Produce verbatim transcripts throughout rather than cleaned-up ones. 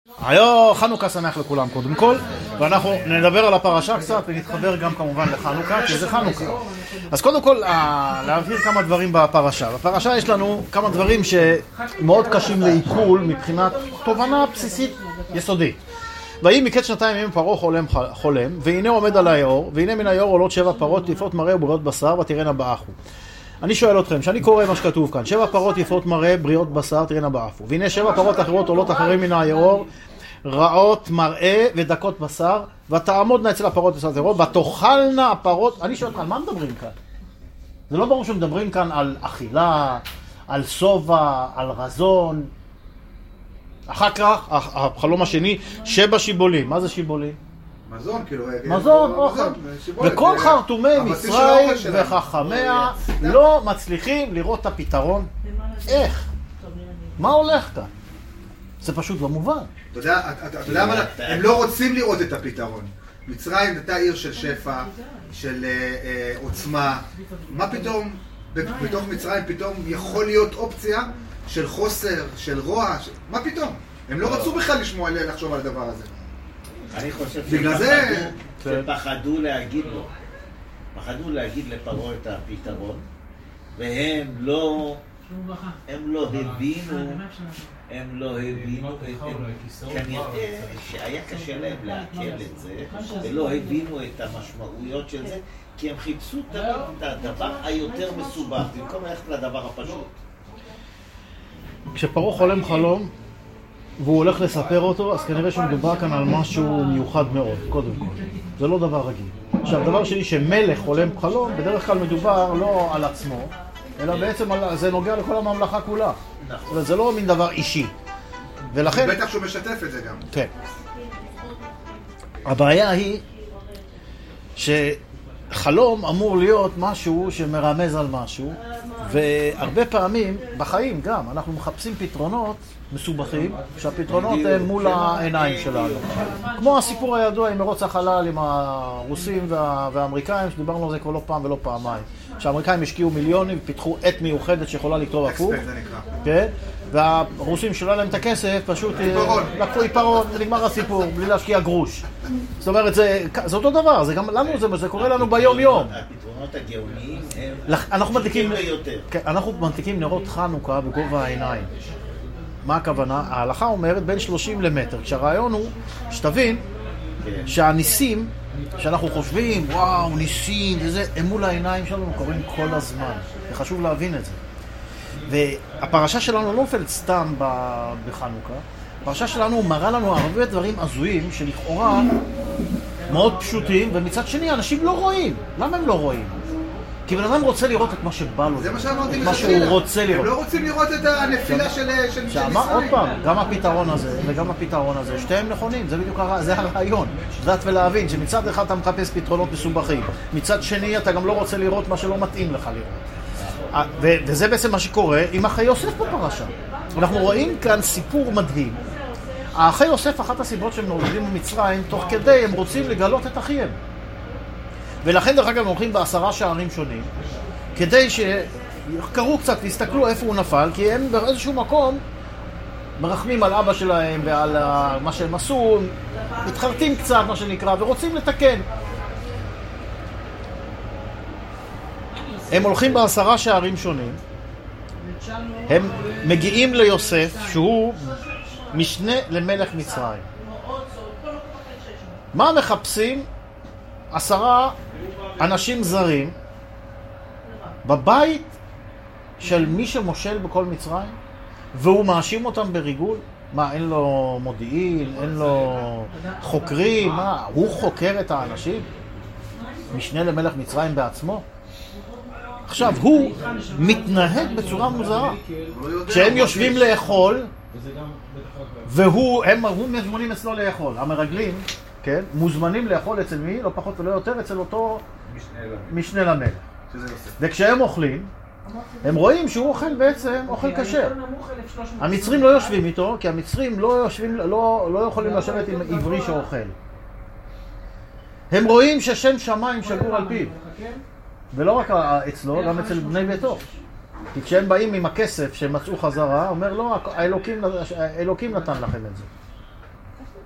היום חנוכה שמח לכולם קודם כל, ואנחנו נדבר על הפרשה קצת ונתחבר גם כמובן לחנוכה, כי זה חנוכה. אז קודם כל להבהיר כמה דברים בפרשה. בפרשה יש לנו כמה דברים שמאוד קשים לעיכול מבחינת תובנה בסיסית יסודית. ויהי מקץ שנתיים ימים פרעה חולם, חולם, והנה עומד על היאור, והנה מן היאור עולות שבע פרות יפות מראה ובריאות בשר, ותראינה באחו. אני שואל אתכם, שאני קורא מה שכתוב כאן, שבע פרות יפות מראה, בריאות בשר, תראינה באפו. והנה שבע פרות אחרות עולות אחרי מן היאור, רעות מראה ודקות בשר, ותעמודנה אצל הפרות אצל היאור, ותאכלנה הפרות. אני שואל אתכם, על מה מדברים כאן? זה לא ברור שמדברים כאן על אכילה, על סובה, על רזון. אחר כך, החלום השני, שבע שיבולים. מה זה שיבולים? מזון, כאילו... מזון, אוכל. וכל חרטומי מצרים וחכמיה לא מצליחים לראות את הפתרון. איך? מה הולך כאן? זה פשוט לא מובן. אתה יודע מה? הם לא רוצים לראות את הפתרון. מצרים הייתה עיר של שפע, של עוצמה. מה פתאום, בתוך מצרים פתאום יכול להיות אופציה של חוסר, של רוע? מה פתאום? הם לא רצו בכלל לשמוע, לחשוב על הדבר הזה. אני חושב בגלל זה... שפחדו להגיד לו, פחדו להגיד לפרעה את הפתרון, והם לא, הם לא הבינו, הם לא הבינו, כנראה שהיה קשה להם לעכל את זה, ולא הבינו את המשמעויות של זה, כי הם חיפשו תמיד את הדבר היותר מסובך, במקום ללכת לדבר הפשוט. כשפרעה חולם חלום, והוא הולך לספר אותו, אז כנראה שמדובר כאן על משהו מיוחד מאוד, קודם כל. זה לא דבר רגיל. עכשיו, דבר שני, שמלך חולם חלום, בדרך כלל מדובר לא על עצמו, אלא בעצם על, זה נוגע לכל הממלכה כולה. נכון. זה לא מין דבר אישי. ולכן... בטח שהוא משתף את זה גם. כן. הבעיה היא שחלום אמור להיות משהו שמרמז על משהו, והרבה פעמים, בחיים גם, אנחנו מחפשים פתרונות מסובכים, שהפתרונות הם מול העיניים שלנו. כמו הסיפור הידוע עם מרוץ החלל עם הרוסים וה... והאמריקאים, שדיברנו על זה כבר לא פעם ולא פעמיים. שהאמריקאים השקיעו מיליונים, פיתחו עת מיוחדת שיכולה לכתוב הפוך. כן? והרוסים שלא להם את הכסף, פשוט לקחו עיפרון, ונגמר הסיפור, בלי להשקיע גרוש. זאת אומרת, זה, זה אותו דבר, זה גם לנו, זה, זה קורה לנו ביום יום. הפתרונות הגאוניים הם פשוטים ביותר. אנחנו מדליקים נרות חנוכה בגובה העיניים. מה הכוונה? ההלכה אומרת בין שלושים למטר. כשהרעיון הוא, שתבין, שהניסים, שאנחנו חושבים, וואו, ניסים, וזה, הם מול העיניים שלנו קוראים כל הזמן. זה חשוב להבין את זה. והפרשה שלנו לא נופלת סתם בחנוכה. הפרשה שלנו מראה לנו הרבה דברים הזויים שלכאורה מאוד פשוטים, ומצד שני אנשים לא רואים. למה הם לא רואים? כי בן אדם רוצה לראות את מה שבא לו. זה מה שאמרתי מה שהוא רוצה לראות. הם לא רוצים לראות את הנפילה של ישראל. עוד פעם, גם הפתרון הזה וגם הפתרון הזה, שתיהם נכונים, זה בדיוק הרעיון. לדעת ולהבין שמצד אחד אתה מחפש פתרונות מסובכים, מצד שני אתה גם לא רוצה לראות מה שלא מתאים לך לראות. וזה בעצם מה שקורה עם אחי יוסף בפרשה. אנחנו רואים כאן סיפור מדהים. האחי יוסף, אחת הסיבות שהם נולדים במצרים, תוך כדי הם רוצים לגלות את אחיהם. ולכן דרך אגב הם הולכים בעשרה שערים שונים, כדי שיחקרו קצת ויסתכלו איפה הוא נפל, כי הם באיזשהו מקום מרחמים על אבא שלהם ועל מה שהם עשו, מתחרטים קצת מה שנקרא, ורוצים לתקן. הם הולכים בעשרה שערים שונים, הם מגיעים ליוסף שהוא משנה למלך מצרים. מה מחפשים? עשרה אנשים זרים בבית של מי שמושל בכל מצרים, והוא מאשים אותם בריגול. מה, אין לו מודיעין, אין לו חוקרים? מה, הוא חוקר את האנשים? משנה למלך מצרים בעצמו? עכשיו, הוא מתנהג בצורה מוזרה. כשהם יושבים לאכול, והוא, הם מזמונים אצלו לאכול. המרגלים, כן, מוזמנים לאכול אצל מי? לא פחות ולא יותר, אצל אותו משנה למלך. וכשהם אוכלים, הם רואים שהוא אוכל בעצם אוכל כשר. המצרים לא יושבים איתו, כי המצרים לא, יושבים, לא, לא יכולים לשבת עם עברי שאוכל. הם רואים ששם שמיים שגור על פיו. ולא רק אצלו, גם אצל בני ביתו. כי כשהם באים עם הכסף שהם מצאו חזרה, אומר לו, האלוקים, האלוקים נתן לכם את זה.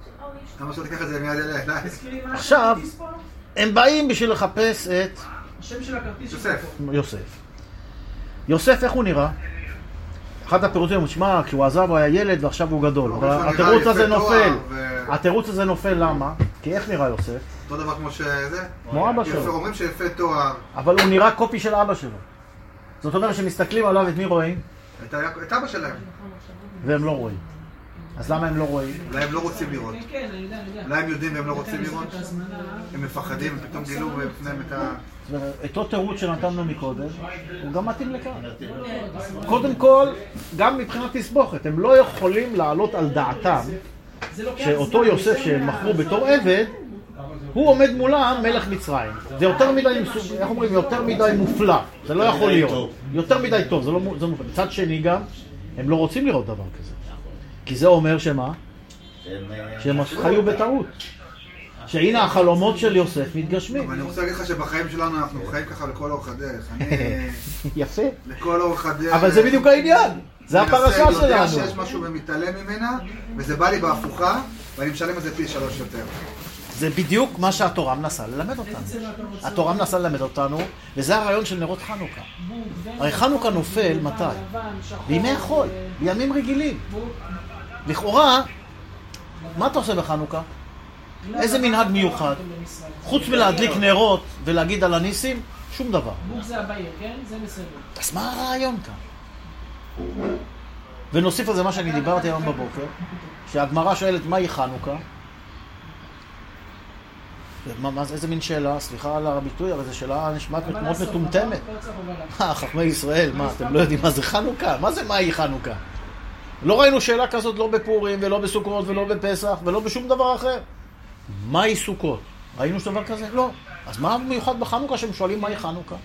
למה שלא תיקח את זה מיד אליי? עכשיו, הם באים בשביל לחפש את השם של הכרטיס יוסף. יוסף. יוסף, איך הוא נראה? אחד הפירוטים הוא, שמע, כשהוא עזב הוא היה ילד ועכשיו הוא גדול. אבל התירוץ הזה נופל. התירוץ הזה נופל למה? כי איך נראה יוסף? אותו דבר כמו שזה? כמו אבא שלו. אומרים שיפה תואר. אבל הוא נראה קופי של אבא שלו. זאת אומרת שמסתכלים עליו, את מי רואים? את אבא שלהם. והם לא רואים. אז למה הם לא רואים? אולי הם לא רוצים לראות. אולי הם יודעים והם לא רוצים לראות. הם מפחדים, הם פתאום גילו בפניהם את ה... אותו תירוץ שנתנו מקודם, הוא גם מתאים לכאן. קודם כל, גם מבחינת תסבוכת, הם לא יכולים לעלות על דעתם שאותו יוסף שהם מכרו בתור עבד, הוא עומד מולם מלך מצרים. זה יותר מדי, איך אומרים, יותר מדי מופלא. זה לא יכול להיות. יותר מדי טוב, זה לא מופלא. מצד שני גם, הם לא רוצים לראות דבר כזה. כי זה אומר שמה? שהם חיו בטעות. שהנה החלומות של יוסף מתגשמים. אבל אני רוצה להגיד לך שבחיים שלנו אנחנו חיים ככה לכל אורך הדרך. יפה. לכל אורך הדרך. אבל זה בדיוק העניין. זה הפרשה שלנו. אני יודע שיש משהו ומתעלם ממנה, וזה בא לי בהפוכה, ואני משלם את זה פי שלוש יותר. זה בדיוק מה שהתורה מנסה ללמד אותנו. התורה מנסה ללמד אותנו, וזה הרעיון של נרות חנוכה. הרי חנוכה נופל מתי? בימי החול, בימים רגילים. לכאורה, מה אתה עושה בחנוכה? איזה מנהג מיוחד? חוץ מלהדליק נרות ולהגיד על הניסים, שום דבר. זה הבעיה, כן? זה בסדר. אז מה הרעיון כאן? ונוסיף על זה מה שאני דיברתי היום בבוקר, שהגמרא שואלת מהי חנוכה? מה, מה, איזה מין שאלה? סליחה על הביטוי, אבל זו שאלה נשמעת מאוד מטומטמת. אה, חכמי ישראל, מה, אתם לא יודעים מה זה חנוכה? מה זה מהי חנוכה? לא ראינו שאלה כזאת לא בפורים ולא בסוכות ולא בפסח ולא בשום דבר אחר. מהי סוכות? ראינו שדבר כזה? לא. אז מה מיוחד בחנוכה שהם שואלים מהי חנוכה?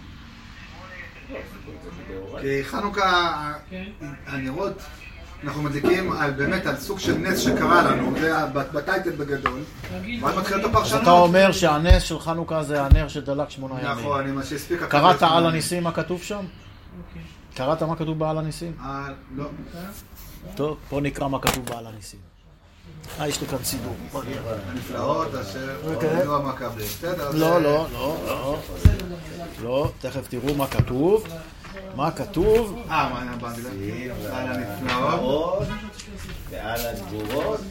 כי חנוכה, הנרות, אנחנו מדליקים על באמת על סוג של נס שקרה לנו, זה בטייטל בגדול, ואז מתחיל את הפרשנות. אז אתה אומר שהנס של חנוכה זה הנר שדלק שמונה ימים. נכון, אני מה שהספיק. קראת על הניסים מה כתוב שם? קראת מה כתוב בעל הניסים? לא. טוב, פה נקרא מה כתוב בעל הניסים. אה, יש לי כאן סידור. הנפלאות אשר לא המכבי. לא, לא, לא, לא. לא, תכף תראו מה כתוב. מה כתוב? אה, מה היה באנגלית? על הנפלאות. ועל הגבורות.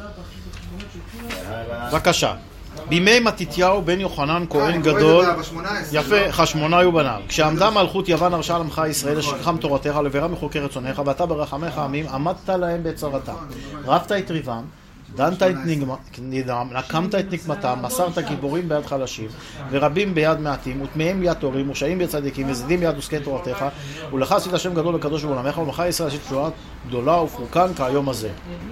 בבקשה. בימי מתתיהו בן יוחנן כהן גדול, יפה, חשמונאי היו בניו. כשעמדה מלכות יוון הרשה לעמך ישראל לשכחם תורתך לברה מחוקי רצונך, ואתה ברחמך עמים עמדת להם בצרתם, רבת את ריבם, דנת את נגדם, נקמת את נקמתם, מסרת גיבורים ביד חלשים ורבים ביד מעטים, וטמאים ביד תורים, ורשעים ביד צדיקים, וזדים ביד עוסקי תורתך, ולך עשית השם גדול וקדוש בעולמך, ולמך ישראל עשית תשועה גדולה ופרוקן כהיום הזה.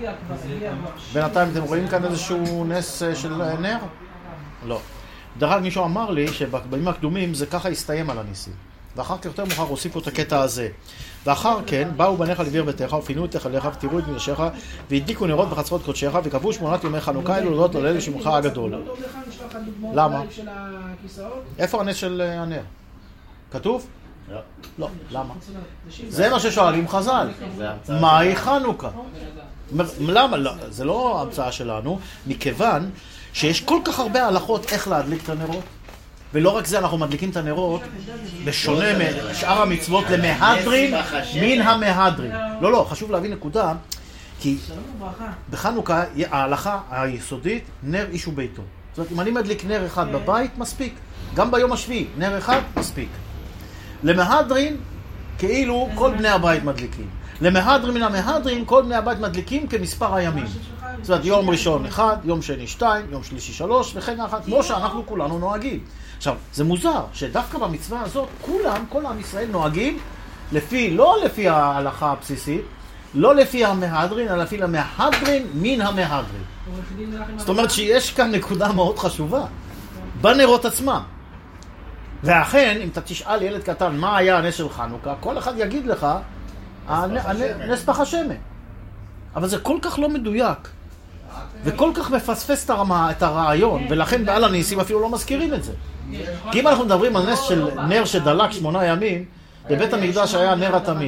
בינתיים אתם רואים כאן איזשהו נס של נר? לא. דרך אגב מישהו אמר לי שבימים הקדומים זה ככה הסתיים על הניסים, ואחר כך יותר מאוחר הוסיפו את הקטע הזה. ואחר כן באו בניך לביר ביתך ופינו את היכליך ותראו את מרשך והדליקו נרות בחצרות קודשך וקבעו שמונת ימי חנוכה אלו להודות להלל לשמך הגדול. למה? איפה הנס של הנר? כתוב? לא. לא. למה? זה מה ששואלים חז"ל. מהי חנוכה? למה? זה לא המצאה שלנו, מכיוון שיש כל כך הרבה הלכות איך להדליק את הנרות. ולא רק זה, אנחנו מדליקים את הנרות בשונה משאר המצוות למהדרין מן המהדרין. לא, לא, חשוב להבין נקודה, כי בחנוכה ההלכה היסודית, נר איש וביתו. זאת אומרת, אם אני מדליק נר אחד בבית, מספיק. גם ביום השביעי, נר אחד, מספיק. למהדרין, כאילו כל בני הבית מדליקים. למהדרין מן המהדרין, כל בני הבית מדליקים כמספר הימים. זאת אומרת, יום ראשון אחד, יום שני שתיים, יום שלישי שלוש, וכן אחת, כמו שאנחנו כולנו נוהגים. עכשיו, זה מוזר שדווקא במצווה הזאת, כולם, כל עם ישראל נוהגים לפי, לא לפי ההלכה הבסיסית, לא לפי המהדרין, אלא לפי המהדרין מן המהדרין. זאת אומרת שיש כאן נקודה מאוד חשובה, בנרות עצמם. ואכן, אם אתה תשאל ילד קטן מה היה הנס של חנוכה, כל אחד יגיד לך, נס פח השמן. אבל זה כל כך לא מדויק, וכל כך מפספס את הרעיון, ולכן בעל הניסים אפילו לא מזכירים את זה. כי אם אנחנו מדברים על נס של נר שדלק שמונה ימים, בבית המקדש היה נר התמיד.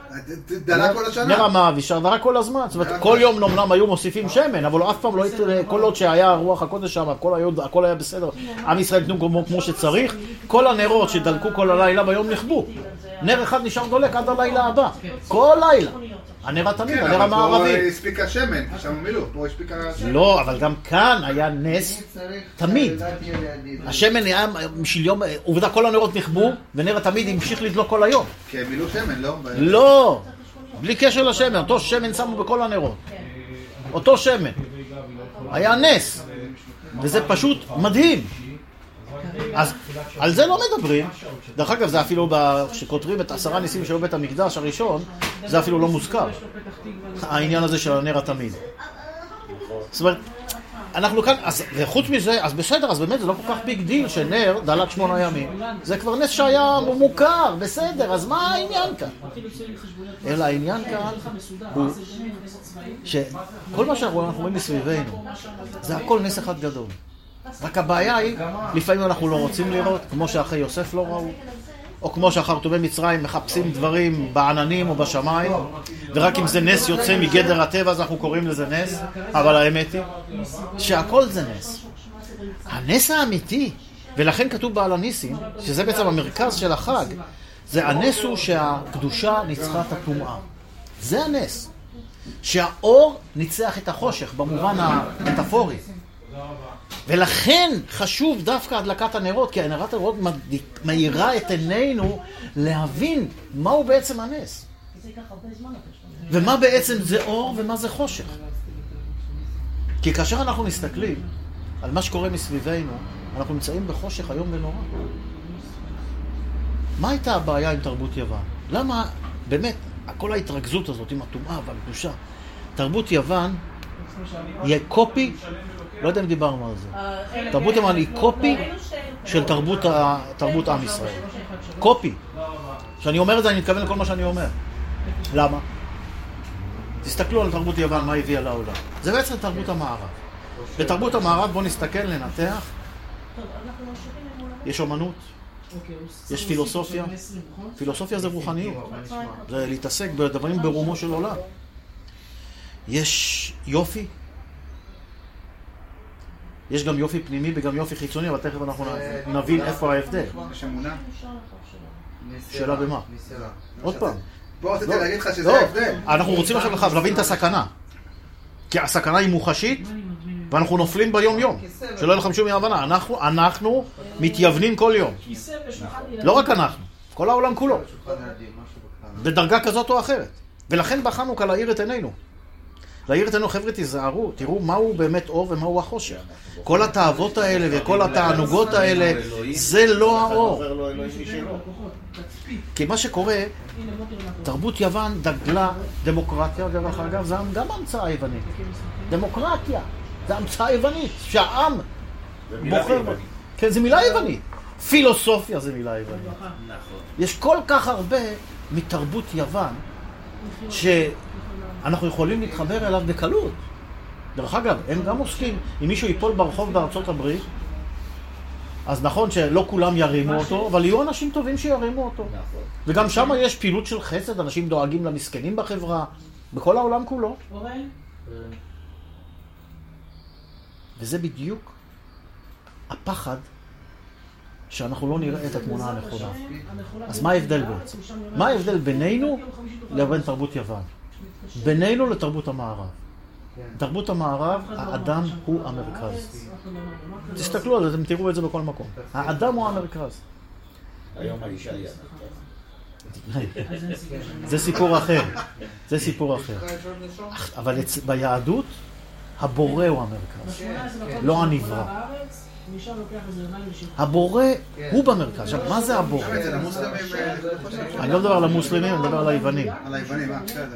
דלק כל השנה. נר המאבישר דלק כל הזמן. זאת אומרת, כל יום נאמנם היו מוסיפים שמן, אבל אף פעם לא, כל עוד שהיה רוח הקודש שם, הכל היה בסדר. עם ישראל נתנו כמו שצריך, כל הנרות שדלקו כל הלילה ביום נכבו. נר אחד נשאר דולק עד הלילה הבא. כל לילה. הנר התמיד, הנר המערבי. כן, אבל פה הספיקה שמן, שם מילאו, פה הספיקה שמן. לא, אבל גם כאן היה נס תמיד. השמן היה בשביל יום, עובדה כל הנרות נכבו, ונר התמיד המשיך לדלוק כל היום. כן, מילאו שמן, לא? לא, בלי קשר לשמן, אותו שמן שמו בכל הנרות. אותו שמן. היה נס. וזה פשוט מדהים. אז על זה לא מדברים. דרך אגב, זה אפילו כשכותרים את עשרה ניסים של בית המקדש הראשון, זה אפילו לא מוזכר. העניין הזה של הנר התמיד. זאת אומרת, אנחנו כאן, אז, וחוץ מזה, אז בסדר, אז באמת זה לא כל כך ביג דיל שנר דלק שמונה ימים. זה כבר נס שהיה מוכר, בסדר, אז מה העניין כאן? אלא העניין כאן הוא שכל מה שאנחנו רואים מסביבנו, זה הכל נס אחד גדול. רק הבעיה היא, לפעמים אנחנו לא רוצים לראות, כמו שאחרי יוסף לא ראו, או כמו שהחרטומי מצרים מחפשים דברים בעננים או בשמיים, ורק אם זה נס יוצא מגדר הטבע, אז אנחנו קוראים לזה נס, אבל האמת היא שהכל זה נס. הנס האמיתי, ולכן כתוב בעל הניסים, שזה בעצם המרכז של החג, זה הנס הוא שהקדושה ניצחה את הטומאה. זה הנס. שהאור ניצח את החושך, במובן המטאפורי. ולכן חשוב דווקא הדלקת הנרות, כי הנרת הנרות מאירה את עינינו להבין מהו בעצם הנס. ומה בעצם זה אור ומה זה חושך. כי כאשר אנחנו מסתכלים על מה שקורה מסביבנו, אנחנו נמצאים בחושך היום ונורא. מה הייתה הבעיה עם תרבות יוון? למה באמת כל ההתרכזות הזאת עם הטומאה והקדושה, תרבות יוון יהיה קופי, לא יודע אם דיברנו על זה. תרבות יוון היא קופי של תרבות, תרבות עם ישראל. קופי. כשאני אומר את זה, אני מתכוון לכל מה שאני אומר. למה? תסתכלו על תרבות יוון, מה הביאה לעולם. זה בעצם תרבות המערב. בתרבות המערב בוא נסתכל, לנתח. יש אומנות, יש פילוסופיה. פילוסופיה זה רוחניות. זה להתעסק בדברים ברומו של עולם. יש יופי. יש גם יופי פנימי וגם יופי חיצוני, אבל תכף אנחנו נבין איפה ההבדל. יש אמונה? שאלה במה? עוד פעם. פה רציתי להגיד לך שזה ההבדל. אנחנו רוצים עכשיו לך להבין את הסכנה. כי הסכנה היא מוחשית, ואנחנו נופלים ביום יום. שלא יהיה לכם שום הבנה. אנחנו, אנחנו מתייוונים כל יום. לא רק אנחנו, כל העולם כולו. בדרגה כזאת או אחרת. ולכן בחנוכה להאיר את עינינו. להאיר את עינינו, חבר'ה, תיזהרו, תראו מהו באמת אור ומהו החושך. כל התאוות האלה וכל התענוגות האלה, זה לא האור. כי מה שקורה, תרבות יוון דגלה דמוקרטיה, דרך אגב, זה גם המצאה היוונית. דמוקרטיה, זה המצאה היוונית, שהעם בוחר. כן, זה מילה יוונית. פילוסופיה זה מילה יוונית. יש כל כך הרבה מתרבות יוון, שאנחנו יכולים להתחבר אליו בקלות. דרך אגב, הם גם עוסקים, אם מישהו ייפול ברחוב בארצות הברית, אז נכון שלא כולם ירימו אותו, אבל יהיו אנשים טובים שירימו אותו. וגם שם יש פעילות של חסד, אנשים דואגים למסכנים בחברה, בכל העולם כולו. וזה בדיוק הפחד שאנחנו לא נראה את התמונה הנכונה. אז מה ההבדל בעצם? מה ההבדל בינינו לבין תרבות יוון? בינינו לתרבות המערב. תרבות המערב, האדם הוא המרכז. תסתכלו על זה, אתם תראו את זה בכל מקום. האדם הוא המרכז. היום האישה היא המרכז. זה סיפור אחר. זה סיפור אחר. אבל ביהדות, הבורא הוא המרכז. לא הנברא. הבורא הוא במרכז. עכשיו, מה זה הבורא? אני לא מדבר על המוסלמים, אני מדבר על היוונים. על היוונים, אה, בסדר.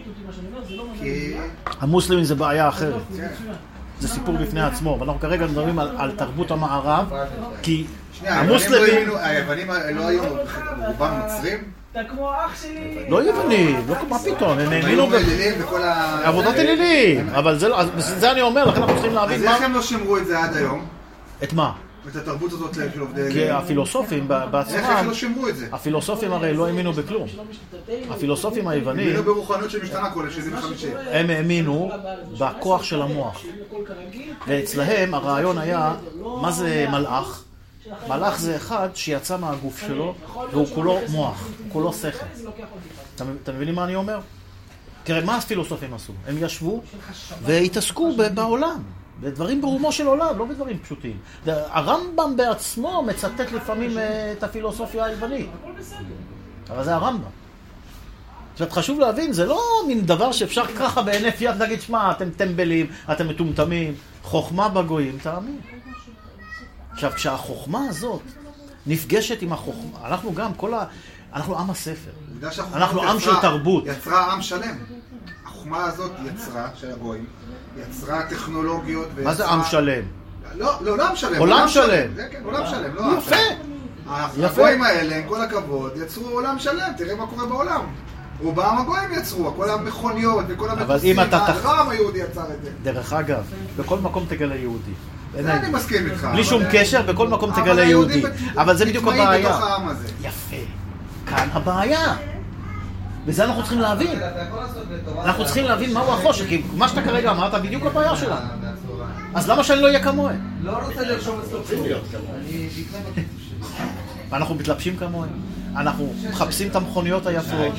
המוסלמים זה בעיה אחרת. זה סיפור בפני עצמו, ואנחנו כרגע מדברים על, על תרבות המערב, כי המוסלמים... היוונים לא היו רובם מצרים? אתה כמו אח שלי. לא יוונים, מה פתאום, הם האמינו עבודת אלילים, אבל זה אני אומר, לכן אנחנו צריכים להבין אז איך הם לא שמרו את זה עד היום? את מה? את התרבות הזאת של עובדי... כי הפילוסופים בעצמם... איך לא שמרו את זה? הפילוסופים הרי לא האמינו בכלום. הפילוסופים היוונים... האמינו ברוחניות שמשתנה כל שבעים וחמישים. הם האמינו בכוח של המוח. ואצלהם הרעיון היה, מה זה מלאך? מלאך זה אחד שיצא מהגוף שלו, והוא כולו מוח, כולו שכל. אתם מבינים מה אני אומר? תראה, מה הפילוסופים עשו? הם ישבו והתעסקו בעולם. בדברים ברומו של עולם, לא בדברים פשוטים. הרמב"ם בעצמו מצטט לפעמים את הפילוסופיה היוונית. אבל זה הרמב"ם. זאת חשוב להבין, זה לא מין דבר שאפשר ככה בהינף יד להגיד, שמע, אתם טמבלים, אתם מטומטמים, חוכמה בגויים, תאמין. עכשיו, כשהחוכמה הזאת נפגשת עם החוכמה, אנחנו גם, כל ה... אנחנו עם הספר. אנחנו עם של תרבות. יצרה עם שלם. החוכמה הזאת יצרה, של הגויים, יצרה טכנולוגיות ויצרה... מה זה עם שלם? לא, לא עולם שלם. עולם שלם. זה כן, עולם שלם, לא עם יפה. שלם. הגויים האלה, עם כל הכבוד, יצרו עולם שלם, תראה מה קורה בעולם. רובם הגויים יצרו, כל המכוניות וכל המטוסים, העם היהודי יצר את זה. דרך אגב, בכל מקום תגלה יהודי. זה אני מסכים איתך. בלי שום קשר, בכל מקום תגלה יהודי. אבל זה בדיוק הבעיה. יפה. כאן הבעיה. וזה אנחנו צריכים להבין. אנחנו צריכים להבין מהו החושך, כי מה שאתה כרגע אמרת, בדיוק הבעיה שלנו. אז למה שאני לא אהיה כמוהם? לא רוצה לרשום את סופים. ואנחנו מתלבשים כמוהם. אנחנו מחפשים את המכוניות היפות,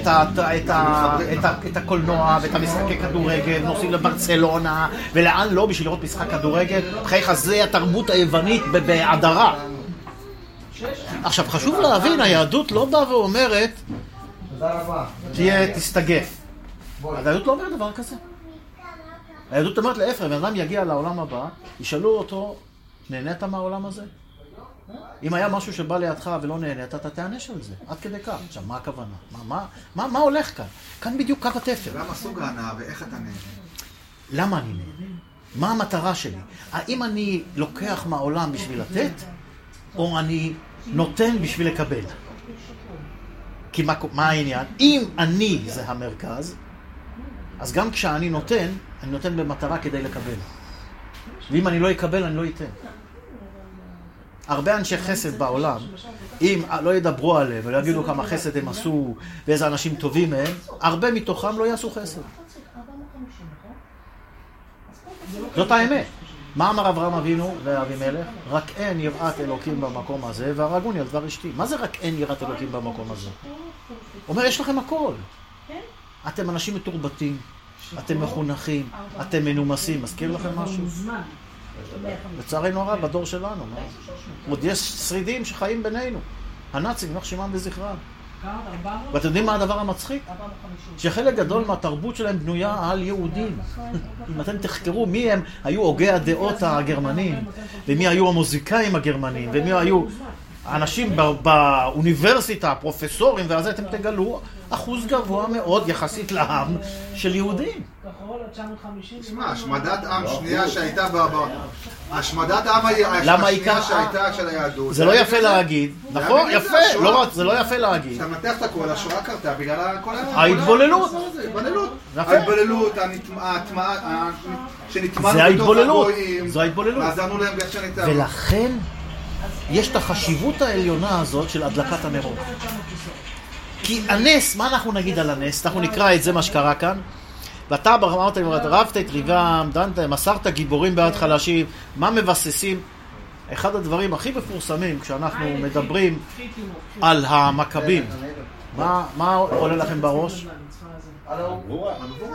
את הקולנוע ואת המשחקי כדורגל, נוסעים לברצלונה, ולאן לא בשביל לראות משחק כדורגל. חייך, זה התרבות היוונית בהדרה. עכשיו, חשוב להבין, היהדות לא באה ואומרת, תהיה, תסתגף. היהדות לא אומרת דבר כזה. היהדות אומרת להפך, אם אדם יגיע לעולם הבא, ישאלו אותו, נהנית מהעולם הזה? אם היה משהו שבא לידך ולא נהנית, אתה תענש על זה, עד כדי כך. עכשיו, מה הכוונה? מה, מה, מה, מה הולך כאן? כאן בדיוק קו התפר. למה סוג ההנאה ואיך אתה נהנה? למה אני נהנה? מה המטרה שלי? האם אני לוקח מהעולם בשביל לתת, או אני נותן בשביל לקבל? כי מה, מה העניין? אם אני זה המרכז, אז גם כשאני נותן, אני נותן במטרה כדי לקבל. ואם אני לא אקבל, אני לא אתן. הרבה אנשי חסד בעולם, אם לא ידברו עליהם ולא יגידו כמה חסד הם עשו ואיזה אנשים טובים הם, הרבה מתוכם לא יעשו חסד. זאת האמת. מה אמר אברהם אבינו ואבימלך? רק אין יראת אלוקים במקום הזה, והרגוני על דבר אשתי. מה זה רק אין יראת אלוקים במקום הזה? הוא אומר, יש לכם הכל. אתם אנשים מתורבתים, אתם מחונכים, אתם מנומסים. מזכיר לכם משהו? לצערנו הרב, בדור שלנו. עוד יש שרידים שחיים בינינו. הנאצים, יימח שמם וזכרם. ואתם יודעים מה הדבר המצחיק? שחלק גדול מהתרבות שלהם בנויה על יהודים. אם אתם תחקרו מי הם היו הוגי הדעות הגרמנים, ומי היו המוזיקאים הגרמנים, ומי היו האנשים באוניברסיטה, הפרופסורים, ואז אתם תגלו אחוז גבוה מאוד יחסית לעם של יהודים. תשמע, השמדת עם שנייה שהייתה ב... השמדת עם השנייה שהייתה של היהדות. זה לא יפה להגיד, נכון? יפה, זה לא יפה להגיד. כשאתה מנתח את הכל, השואה קרתה בגלל כל ה... ההתבוללות. ההתבוללות, ההטמעה, שנטמענו בתוך הגויים. זו ההתבוללות. ועזרנו להם באיך שניתן. ולכן יש את החשיבות העליונה הזאת של הדלקת הנרות. כי הנס, מה אנחנו נגיד על הנס? אנחנו נקרא את זה מה שקרה כאן. ואתה אמרת, רבת את ריבם, דנת, מסרת גיבורים בעד חלשים. מה מבססים? אחד הדברים הכי מפורסמים כשאנחנו מדברים על המכבים. מה עולה לכם בראש? על הגבורה.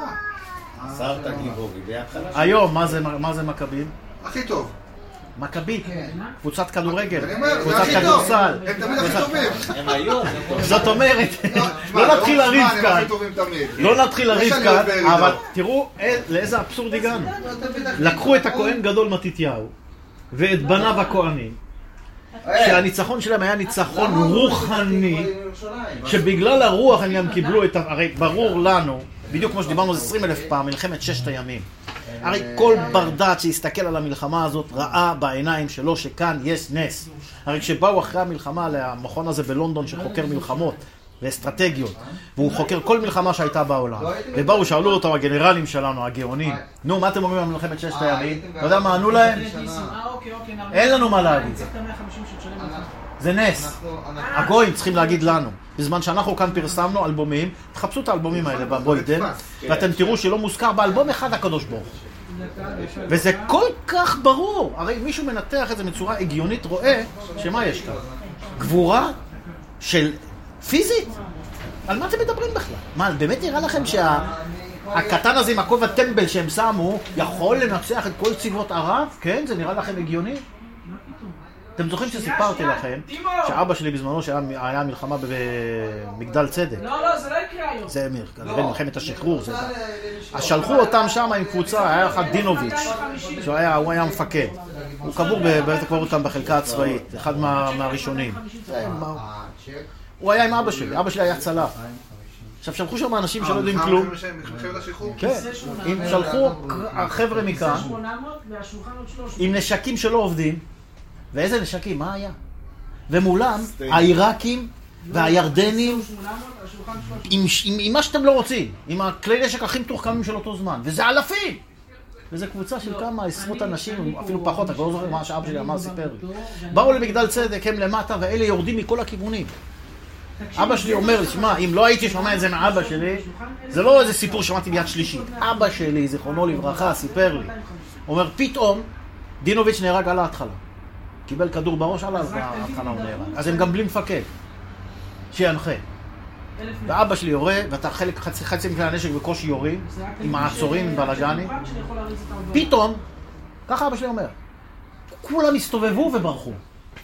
מסרת גיבורים בעד חלשים. היום, מה זה מכבים? הכי טוב. מכבי, קבוצת כדורגל, קבוצת כדורסל. הם תמיד הכי טובים. הם היום. זאת אומרת, לא נתחיל לריב כאן. לא נתחיל לריב כאן, אבל תראו לאיזה אבסורד הגענו. לקחו את הכהן גדול מתתיהו ואת בניו הכהנים, שהניצחון שלהם היה ניצחון רוחני, שבגלל הרוח הם גם קיבלו את... הרי ברור לנו, בדיוק כמו שדיברנו עשרים אלף פעם, מלחמת ששת הימים. הרי כל בר דעת שהסתכל על המלחמה הזאת ראה בעיניים שלו שכאן יש נס. הרי כשבאו אחרי המלחמה למכון הזה בלונדון שחוקר מלחמות, ואסטרטגיות, והוא חוקר כל מלחמה שהייתה בעולם. ובאו, שאלו אותו הגנרלים שלנו, הגאונים, נו, מה אתם אומרים על מלחמת ששת הימים? אתה יודע מה ענו להם? אין לנו מה להגיד. זה נס. הגויים צריכים להגיד לנו. בזמן שאנחנו כאן פרסמנו אלבומים, תחפשו את האלבומים האלה בבוידן, ואתם תראו שלא מוזכר באלבום אחד הקדוש ברוך הוא. וזה כל כך ברור. הרי מישהו מנתח את זה בצורה הגיונית, רואה שמה יש כאן? גבורה של פיזית? על מה אתם מדברים בכלל? מה, באמת נראה לכם שהקטן הזה עם הכובע טמבל שהם שמו יכול לנצח את כל צבאות ערב? כן? זה נראה לכם הגיוני? אתם זוכרים שסיפרתי לכם שאבא שלי בזמנו שהיה מלחמה במגדל צדק. לא, לא, זה לא יקרה היום. זה כנראה מלחמת השחרור. אז שלחו אותם שם עם קבוצה, היה אחד דינוביץ', שהוא היה מפקד. הוא קבור בבית הקברות אותם בחלקה הצבאית, אחד מהראשונים. הוא היה עם אבא שלי, אבא שלי היה צלף. עכשיו שלחו שם אנשים שלא יודעים כלום. כן, שלחו חבר'ה מכאן עם נשקים שלא עובדים. ואיזה נשקים, מה היה? ומולם, העיראקים והירדנים, עם, עם, עם מה שאתם לא רוצים, עם הכלי נשק הכי מתוחכמים של אותו זמן, וזה אלפים! וזו קבוצה של כמה עשרות אנשים, אפילו פחות, אני לא זוכר מה שאבא שלי אמר, סיפר לי. באו למגדל צדק, הם למטה, ואלה יורדים מכל הכיוונים. אבא שלי אומר לי, שמע, אם לא הייתי שומע את זה מאבא שלי, זה לא איזה סיפור שמעתי ביד שלישית. אבא שלי, זיכרונו לברכה, סיפר לי. אומר, פתאום, דינוביץ' נהרג על ההתחלה. קיבל כדור בראש, על ההתחלה הוא נהרג. אז הם גם בלי מפקד, שינחה. ואבא שלי יורה, ואתה חלק חצי, חצי מכלי הנשק בקושי יורים, עם העצורים, עם בלגנים. פתאום, ככה אבא שלי אומר, כולם הסתובבו וברחו.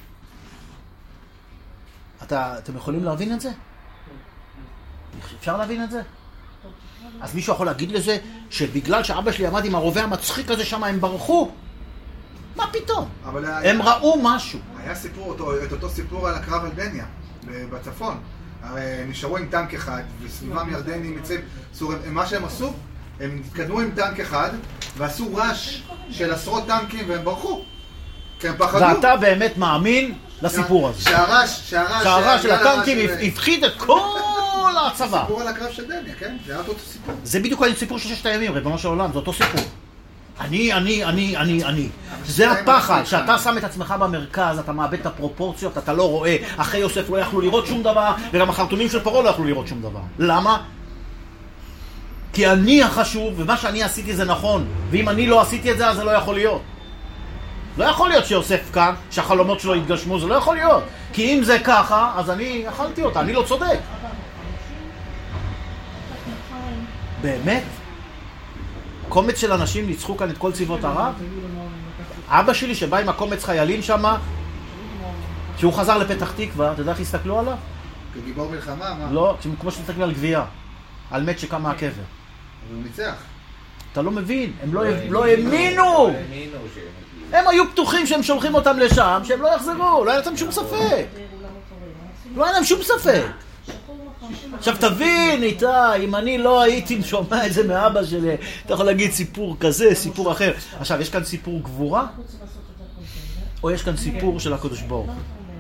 אתה, אתם יכולים להבין את זה? אפשר להבין את זה? אז מישהו יכול להגיד לזה שבגלל שאבא שלי עמד עם הרובה המצחיק הזה שם הם ברחו? מה פתאום? הם ראו משהו. היה סיפור, את אותו סיפור על הקרב אלבניה בצפון. הרי נשארו עם טנק אחד וסביבם ירדנים מצרים סורים. מה שהם עשו, הם התקדמו עם טנק אחד ועשו רעש של עשרות טנקים והם ברחו. כי הם פחדו. ואתה באמת מאמין לסיפור הזה. שהרעש, שהרעש של הטנקים הפחיד את כל הצבא. סיפור על הקרב של דניה, כן? זה היה אותו סיפור. זה בדיוק הסיפור של ששת הימים, ריבונו של עולם, זה אותו סיפור. אני, אני, אני, אני, אני. זה הפחד, שאתה שם את עצמך במרכז, אתה מאבד את הפרופורציות, אתה לא רואה. אחרי יוסף לא יכלו לראות שום דבר, וגם החרטונים של פרעה לא יכלו לראות שום דבר. למה? כי אני החשוב, ומה שאני עשיתי זה נכון. ואם אני לא עשיתי את זה, אז זה לא יכול להיות. לא יכול להיות שיוסף כאן, שהחלומות שלו יתגשמו, זה לא יכול להיות. כי אם זה ככה, אז אני אכלתי אותה, אני לא צודק. באמת? קומץ של אנשים ניצחו כאן את כל צבאות ערב? אבא שלי שבא עם הקומץ חיילים שם, שהוא חזר לפתח תקווה, אתה יודע איך הסתכלו עליו? כגיבור מלחמה? מה? לא, כמו שתסתכלו על גבייה, על מת שקם מהקבר. הוא ניצח. אתה לא מבין, הם לא האמינו! הם היו פתוחים שהם שולחים אותם לשם, שהם לא יחזרו, לא היה להם שום ספק. לא היה להם שום ספק. עכשיו תבין, איתי, אם אני לא הייתי שומע את זה מאבא שלי, אתה יכול להגיד סיפור כזה, סיפור אחר. עכשיו, יש כאן סיפור גבורה? או יש כאן סיפור של הקדוש ברוך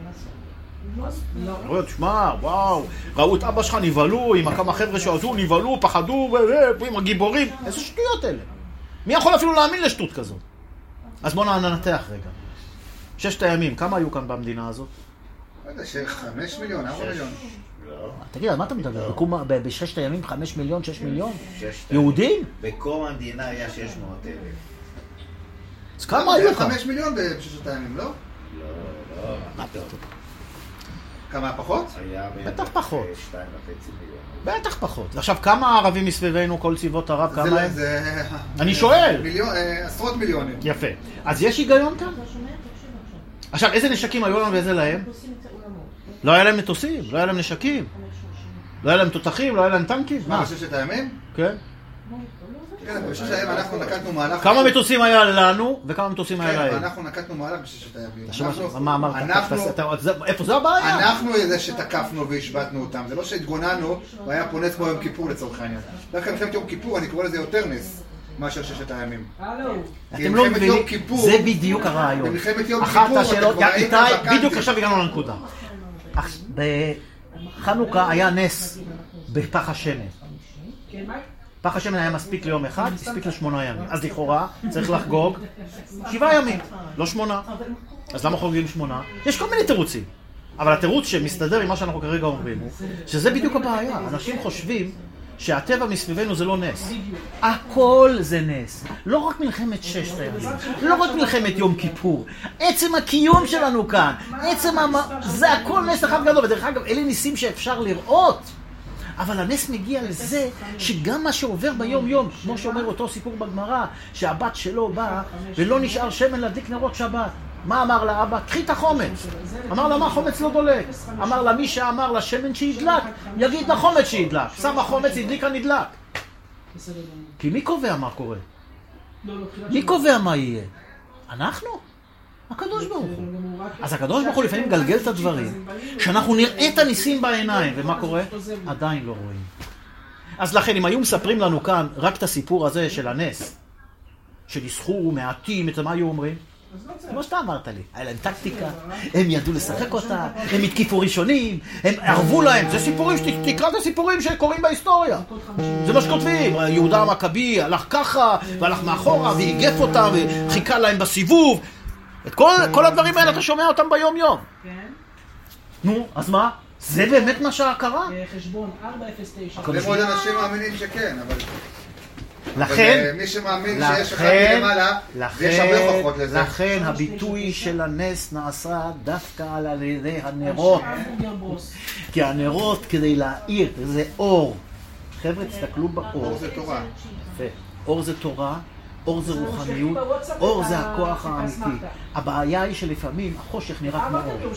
הוא? תשמע, וואו, ראו את אבא שלך, נבהלו, עם כמה חבר'ה שעזו, נבהלו, פחדו, עם הגיבורים. איזה שטויות אלה? מי יכול אפילו להאמין לשטות כזאת? אז בואו ננתח רגע. ששת הימים, כמה היו כאן במדינה הזאת? לא יודע, חמש מיליון, ארבע מיליון. תגיד, על מה אתה מדבר? בששת הימים חמש מיליון, שש מיליון? יהודים? בקום המדינה היה שש מאות אלף. אז כמה היו כאן? חמש מיליון בששת הימים, לא? לא, לא. מה פתאום? כמה פחות? בטח פחות. שתיים וחצי מיליון. בטח פחות. עכשיו, כמה ערבים מסביבנו, כל צבאות ערב, כמה הם? זה... אני שואל. עשרות מיליונים. יפה. אז יש היגיון כאן? עכשיו, איזה נשקים היו לנו ואיזה להם? לא היה להם מטוסים, לא היה להם נשקים. לא היה להם תותחים, לא היה להם טנקים. מה, בששת הימים? כן. כן, בששת הימים אנחנו נקטנו מהלך... כמה מטוסים היה לנו וכמה מטוסים היה להם? כן, אנחנו נקטנו מהלך בששת הימים. מה אמרת? איפה זה הבעיה? אנחנו זה שתקפנו והשבטנו אותם. זה לא שהתגוננו והיה פונץ כמו יום כיפור לצורך העניין. דווקא מלחמת יום כיפור, אני קורא לזה יותר נס מאשר ששת הימים. אתם לא מבינים, זה בדיוק הרעיון. במלחמת יום אחת כיפור, השאלות, איתי, בדיוק עכשיו הגענו לנקודה. חנוכה היה נס בפח השמן. פח השמן היה מספיק ליום אחד, הספיק לשמונה ימים. אז לכאורה צריך לחגוג שבעה ימים, לא שמונה. אז למה חוגגים שמונה? יש כל מיני תירוצים. אבל התירוץ שמסתדר עם מה שאנחנו כרגע אומרים הוא, שזה בדיוק הבעיה. אנשים חושבים שהטבע מסביבנו זה לא נס. הכל זה נס. לא רק מלחמת ששת הימים, לא רק מלחמת יום כיפור. עצם הקיום שלנו כאן, עצם המ... זה הכל נס אחד גדול. ודרך אגב, אלה ניסים שאפשר לראות. אבל הנס מגיע לזה שגם מה שעובר ביום יום, כמו שאומר אותו סיפור בגמרא, שהבת שלו באה ולא נשאר שמן להדליק נרות שבת. מה אמר לאבא? קחי את החומץ. אמר לה, מה חומץ לא דולק? אמר לה, מי שאמר לשמן שידלק, יגיד לחומץ שידלק. שם החומץ, ידליקה נדלק. כי מי קובע מה קורה? מי קובע מה יהיה? אנחנו? הקדוש ברוך הוא. אז הקדוש ברוך הוא לפעמים מגלגל את הדברים, שאנחנו נראה את הניסים בעיניים, ומה קורה? עדיין לא רואים. אז לכן, אם היו מספרים לנו כאן רק את הסיפור הזה של הנס, שניסחו מעטים את מה היו אומרים, כמו שאתה אמרת לי, היה להם טקטיקה, הם ידעו לשחק אותה, הם התקיפו ראשונים, הם ערבו להם, זה סיפורים, תקרא את הסיפורים שקורים בהיסטוריה. זה מה שכותבים, יהודה המכבי הלך ככה, והלך מאחורה, והיגף אותם, וחיכה להם בסיבוב. את כל, כל הדברים האלה אתה שומע אותם ביום יום. נו, אז מה? זה באמת מה שקרה? חשבון ארבע אפס תשע. הרבה מאוד אנשים מאמינים שכן, אבל... לכן, מי שמאמין שיש אחד מלמעלה, יש הרבה הוכחות לזה. לכן הביטוי של הנס נעשה דווקא על ידי הנרות. כי הנרות כדי להאיר, זה אור. חבר'ה, תסתכלו באור. אור זה תורה. אור זה תורה, אור זה רוחניות, אור זה הכוח האמיתי. הבעיה היא שלפעמים החושך נראה כמו אור.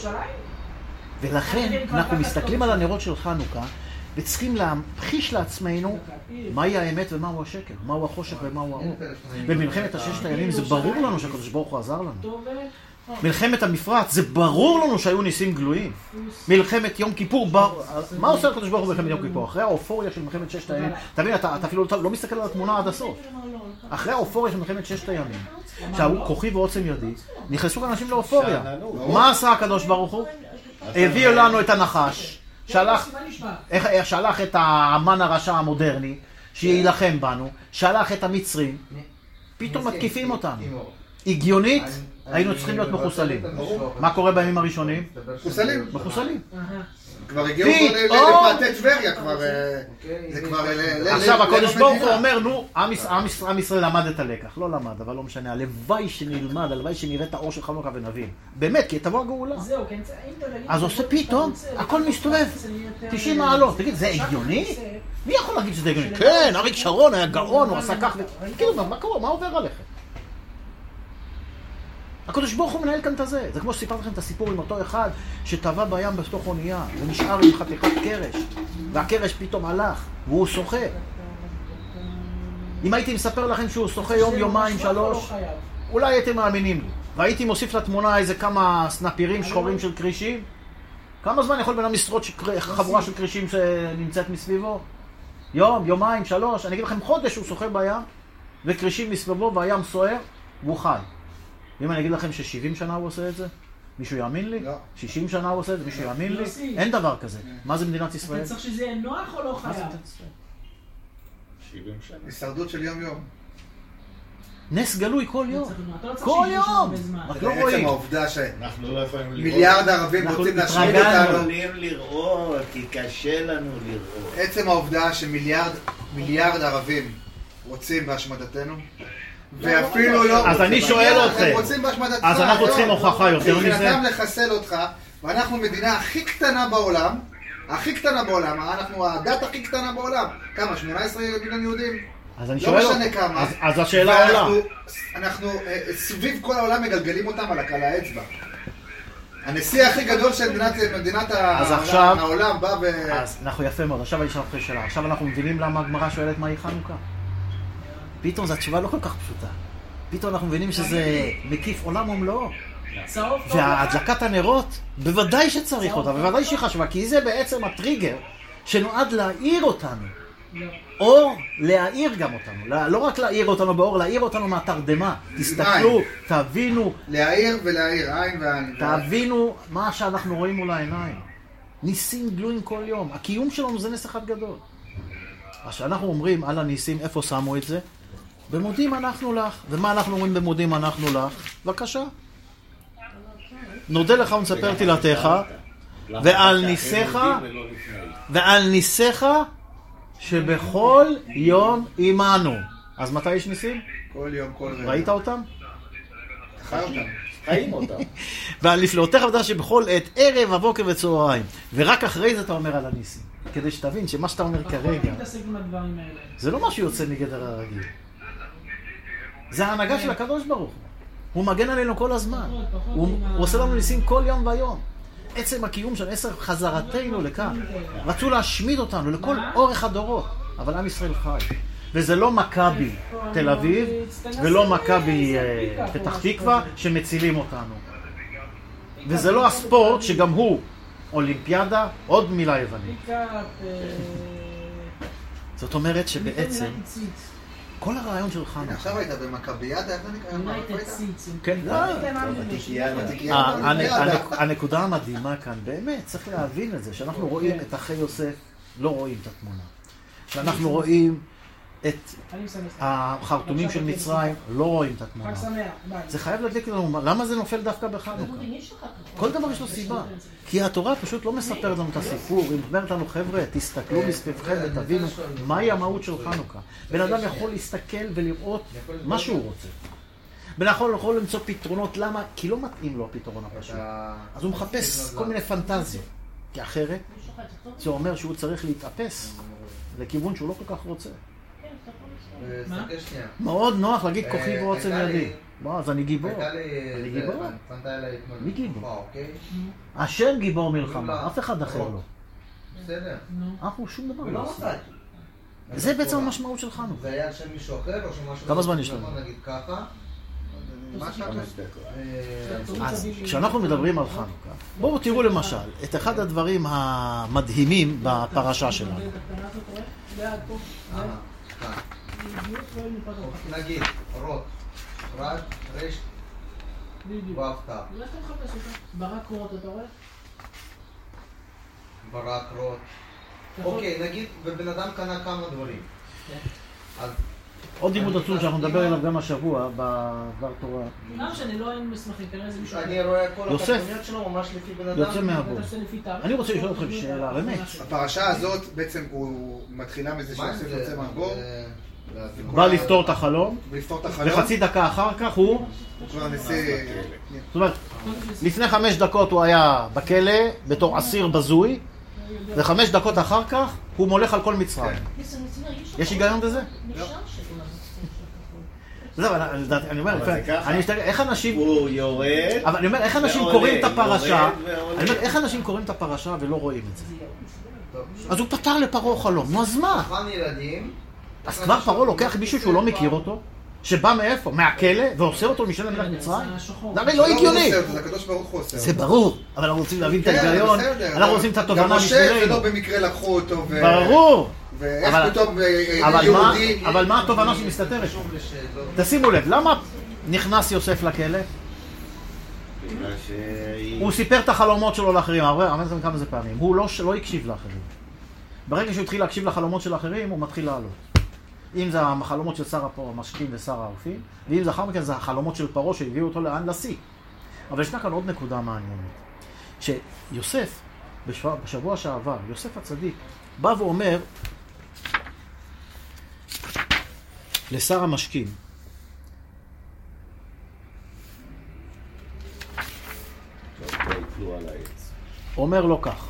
ולכן אנחנו מסתכלים על הנרות של חנוכה, וצריכים להמחיש לעצמנו מהי האמת ומהו השקר, מהו החושך ומהו האור. במלחמת הששת הימים זה ברור לנו שהקדוש ברוך הוא עזר לנו. מלחמת המפרץ זה ברור לנו שהיו ניסים גלויים. מלחמת יום כיפור, מה עושה הקדוש ברוך הוא במלחמת יום כיפור? אחרי האופוריה של מלחמת ששת הימים, תבין, אתה אפילו לא מסתכל על התמונה עד הסוף. אחרי האופוריה של מלחמת ששת הימים, שהיו כוחי ועוצם ידי, נכנסו אנשים לאופוריה. מה עשה הקדוש ברוך הוא? הביא לנו את הנחש. שלח, איך, שלח את האמן הרשע המודרני שילחם בנו, שלח את המצרים, פתאום מתקיפים אותנו. הגיונית, היינו צריכים להיות מחוסלים. מה קורה בימים הראשונים? מחוסלים. מחוסלים. כבר הגיעו לפאתי טבריה, כבר... זה כבר... עכשיו הקדוש ברוך הוא אומר, נו, עם ישראל למד את הלקח. לא למד, אבל לא משנה. הלוואי שנלמד, הלוואי שנראה את האור של חנוכה ונבין. באמת, כי תבוא הגאולה. אז עושה פתאום, הכל מסתובב. תשעים מעלות. תגיד, זה הגיוני? מי יכול להגיד שזה הגיוני? כן, אריק שרון היה גאון, הוא עשה כך ו... כאילו, מה קורה? מה עובר עליכם? הקדוש ברוך הוא מנהל כאן את הזה. זה כמו שסיפרתי לכם את הסיפור עם אותו אחד שטבע בים בתוך אונייה ונשאר עם חתיכת קרש, והקרש פתאום הלך והוא שוחה. אם הייתי מספר לכם שהוא שוחה יום, יומיים, שלוש, אולי הייתם מאמינים לי. והייתי מוסיף לתמונה איזה כמה סנפירים שחורים של קרישים. כמה זמן יכול בן המשרות חבורה של קרישים שנמצאת מסביבו? יום, יומיים, שלוש. אני אגיד לכם חודש הוא שוחה בים וקרישים מסביבו והים סוער והוא חי. אם אני אגיד לכם ש-שבעים שנה הוא עושה את זה, מישהו יאמין לי? לא. שישים שנה הוא עושה את זה, מישהו יאמין לי? אין דבר כזה. מה זה מדינת ישראל? אתה צריך שזה יהיה נוח או לא חייב? שבעים שנה. הישרדות של יום יום. נס גלוי כל יום. כל יום! רק לא בעצם רואים. העובדה אנחנו לא יכולים לראות. שמיליארד ערבים אנחנו רוצים להשמיד התרגלנו. אנחנו אותנו. יכולים לראות, כי קשה לנו לראות. עצם העובדה שמיליארד מיליארד ערבים רוצים בהשמדתנו, ואפילו לא... אז אני שואל אתכם. הם רוצים בהשמדתך. אז אנחנו צריכים לא. הוכחה יותר מזה. מבחינתם לחסל אותך, ואנחנו מדינה הכי קטנה בעולם, הכי קטנה בעולם, אנחנו הדת הכי קטנה בעולם. כמה? שמונה עשרה מיליון יהודים? אז אני לא שואל משנה אותך. כמה. אז- אז השאלה עולה. ואנחנו- אנחנו אה, סביב כל העולם מגלגלים אותם על הקל האצבע. הנשיא הכי גדול של מדינת, מדינת אז ה- עכשיו- העולם בא ו... אז אנחנו יפה מאוד. עכשיו אני אשאל אותך שאלה. עכשיו אנחנו מבינים למה הגמרא שואלת מהי חנוכה. פתאום זו התשובה לא כל כך פשוטה. פתאום אנחנו מבינים שזה מקיף עולם ומלואו. צהוב טוב. והדלקת הנרות, בוודאי שצריך אותה, בוודאי שהיא חשובה, כי זה בעצם הטריגר שנועד להאיר אותנו. לא. אור, להאיר גם אותנו. לא, לא רק להאיר אותנו באור, להאיר אותנו מהתרדמה. תסתכלו, תבינו, להעיר ולהעיר, עין ועין. תבינו מה שאנחנו רואים מול העיניים. ניסים גלויים כל יום. הקיום שלנו זה נס אחד גדול. אז שאנחנו אומרים על הניסים, איפה שמו את זה? במודים אנחנו לך. ומה אנחנו אומרים במודים אנחנו לך? בבקשה. נודה לך ונספר תהילתך, ועל ניסיך, ועל ניסיך, שבכל יום עמנו. אז מתי יש ניסים? כל יום, כל רגע. ראית אותם? חי אותם. חיים אותם. ועל נפלאותיך ודע שבכל עת ערב, הבוקר וצהריים. ורק אחרי זה אתה אומר על הניסים. כדי שתבין שמה שאתה אומר כרגע, זה לא משהו יוצא מגדר הרגיל. זה ההנהגה של הקדוש ברוך הוא. הוא מגן עלינו כל הזמן. הוא עושה לנו ניסים כל יום ויום. עצם הקיום של עשר חזרתנו לכאן. רצו להשמיד אותנו לכל אורך הדורות. אבל עם ישראל חי. וזה לא מכבי תל אביב, ולא מכבי פתח תקווה שמצילים אותנו. וזה לא הספורט שגם הוא אולימפיאדה, עוד מילה יוונית. זאת אומרת שבעצם כל הרעיון של חנוכה... עכשיו היית במכביאדה, איך זה נקרא? כן, הנקודה המדהימה כאן, באמת, צריך להבין את זה, שאנחנו רואים את אחי יוסף, לא רואים את התמונה. שאנחנו רואים את החרטומים של מצרים, לא רואים את התמונה. זה חייב להדליק לנו, למה זה נופל דווקא בחנוכה? כל דבר יש לו סיבה. כי התורה פשוט לא מספרת לנו את הסיפור, היא אומרת לנו, חבר'ה, תסתכלו מסביבכם ותבינו מהי המהות של חנוכה. בן אדם יכול להסתכל ולראות מה שהוא רוצה. בן אדם יכול למצוא פתרונות, למה? כי לא מתאים לו הפתרון הפשוט. אז הוא מחפש כל מיני פנטזיות. כי אחרת, זה אומר שהוא צריך להתאפס לכיוון שהוא לא כל כך רוצה. מאוד נוח להגיד כוחי ועוצם ידי. אז אני גיבור. אני גיבור? מי גיבור? השם גיבור מלחמה, אף אחד אחר לא. בסדר. אנחנו שום דבר לא עושים. זה בעצם המשמעות של חנוכה. זה היה שם מישהו אחר או שמשהו... כמה זמן יש לנו? נגיד ככה. אז כשאנחנו מדברים על חנוכה, בואו תראו למשל את אחד הדברים המדהימים בפרשה שלנו. נגיד, רוט, רד, רשת, ואהבת. ברק רוט, אתה רואה? ברק רוט. אוקיי, נגיד, ובן אדם קנה כמה דברים. עוד לימוד עצום שאנחנו נדבר עליו גם השבוע בדבר תורה. לא משנה, לא אין מסמכים, כנראה איזה מישהו... אני רואה כל החתוניות שלו ממש לפי בן אדם. יוצא מהבור. אני רוצה לשאול אתכם שאלה, באמת. הפרשה הזאת בעצם הוא מתחילה מזה שיוסף יוצא מהבור. בא לפתור את החלום, ולפתור את החלום. וחצי דקה אחר כך הוא... הוא כבר נשיא... זאת אומרת, לפני חמש דקות הוא היה בכלא בתור אסיר בזוי, וחמש דקות אחר כך הוא מולך על כל מצרים. יש היגיון בזה? לא. זה, אבל אני אומר, אני משתגע, איך אנשים... הוא יורד... אבל אני אומר, איך אנשים קוראים את הפרשה, אני אומר, איך אנשים קוראים את הפרשה ולא רואים את זה? אז הוא פתר לפרעה חלום, נו אז מה? אז כבר פרעה לוקח מישהו שהוא לא מכיר אותו, שבא מאיפה? מהכלא, ועושה אותו משל המלך מצרים? זה הרי לא הגיוני. זה הקדוש ברוך הוא עושה. זה ברור, אבל אנחנו רוצים להבין את ההיגיון, אנחנו רוצים את התובנה גם משה בשבילנו. ולא במקרה לקחו אותו. ברור. ואיך פתאום אבל יהודי... אבל מה התובנה שמסתתרת? תשימו לב, למה נכנס יוסף לכלא? הוא סיפר את החלומות שלו לאחרים, אמרתי לכם כמה זה פעמים, הוא לא הקשיב לאחרים. ברגע שהוא התחיל להקשיב לחלומות של האחרים, הוא מתחיל לעלות. אם זה החלומות של שר המשקים ושר העורפים, ואם זה אחר מכן זה החלומות של פרעה שהביאו אותו לאן לשיא. אבל ישנה כאן עוד נקודה מעניינת. שיוסף, בשבוע שעבר, יוסף הצדיק, בא ואומר לשר המשקים, אומר לו כך,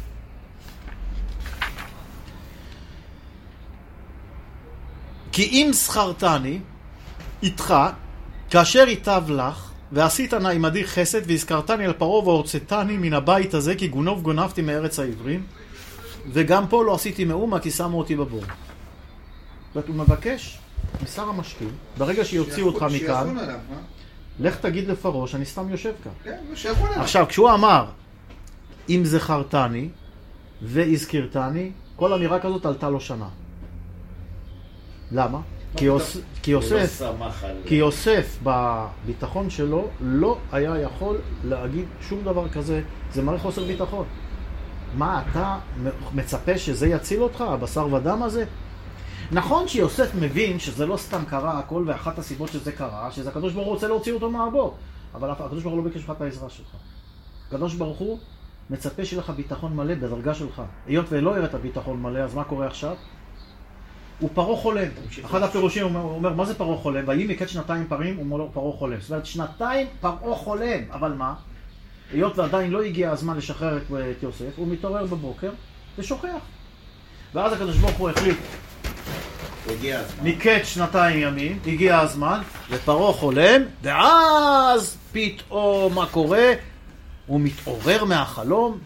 כי אם שכרתני איתך, כאשר ייטב לך, ועשית נא עמדי חסד, והזכרתני על פרעה והוצאתני מן הבית הזה, כי גונב גונבתי מארץ העברים, וגם פה לא עשיתי מאומה, כי שמו אותי בבור. ואתה מבקש משר המשקים, ברגע שיוציאו אותך מכאן, לך תגיד לפרעה שאני סתם יושב כאן. כן, שיחון עליו. עכשיו, כשהוא אמר, אם זכרתני והזכרתני, כל אמירה כזאת עלתה לו שנה. למה? כי, יוס... כי יוסף, כי יוסף בביטחון שלו לא היה יכול להגיד שום דבר כזה, זה מראה חוסר ביטחון. מה אתה מצפה שזה יציל אותך, הבשר ודם הזה? נכון שיוסף מבין שזה לא סתם קרה הכל, ואחת הסיבות שזה קרה, שזה הקדוש ברוך הוא רוצה להוציא אותו מהבור. אבל הקדוש ברוך הוא לא ביקש לך את העזרה שלך. הקדוש ברוך הוא מצפה שיהיה לך ביטחון מלא בדרגה שלך. היות ולא יראה את הביטחון מלא, אז מה קורה עכשיו? הוא פרעה חולם. אחד הפירושים הוא אומר, הוא אומר, מה זה פרעה חולם? ויהי מקץ שנתיים פרים, הוא אומר לו, פרעה חולם. זאת אומרת, שנתיים פרעה חולם. אבל מה? היות ועדיין לא הגיע הזמן לשחרר את יוסף, הוא מתעורר בבוקר ושוכח. ואז הקדוש ברוך הוא החליט, מקץ שנתיים ימים, הגיע הזמן, ופרעה חולם, ואז פתאום מה קורה? הוא מתעורר מהחלום,